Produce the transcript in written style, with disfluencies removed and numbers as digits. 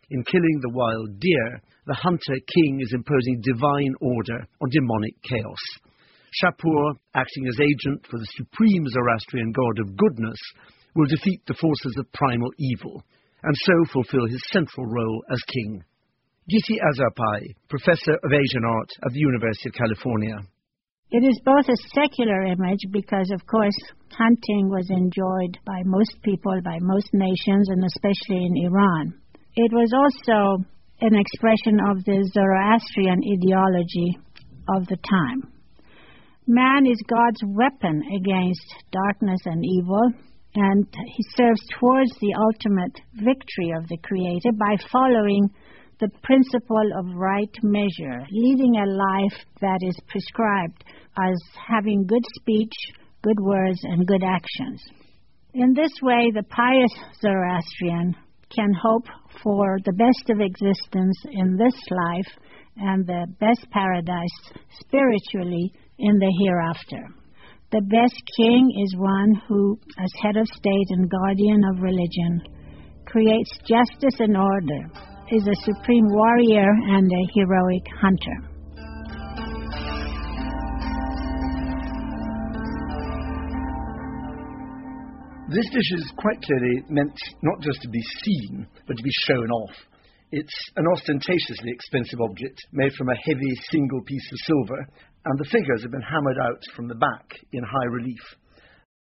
In killing the wild deer, the hunter king is imposing divine order on demonic chaos. Shapur, acting as agent for the supreme Zoroastrian god of goodness, will defeat the forces of primal evil, and so fulfill his central role as king. Giti Azarpai, Professor of Asian Art at the University of California. It is both a secular image because, of course, hunting was enjoyed by most people, by most nations, and especially in Iran. It was also an expression of the Zoroastrian ideology of the time. Man is God's weapon against darkness and evil, and he serves towards the ultimate victory of the Creator by following the principle of right measure, leading a life that is prescribed as having good speech, good words, and good actions. In this way, the pious Zoroastrian can hope for the best of existence in this life and the best paradise spiritually in the hereafter. The best king is one who, as head of state and guardian of religion, creates justice and order, is a supreme warrior and a heroic hunter. This dish is quite clearly meant not just to be seen, but to be shown off. It's an ostentatiously expensive object made from a heavy single piece of silver, and the figures have been hammered out from the back in high relief.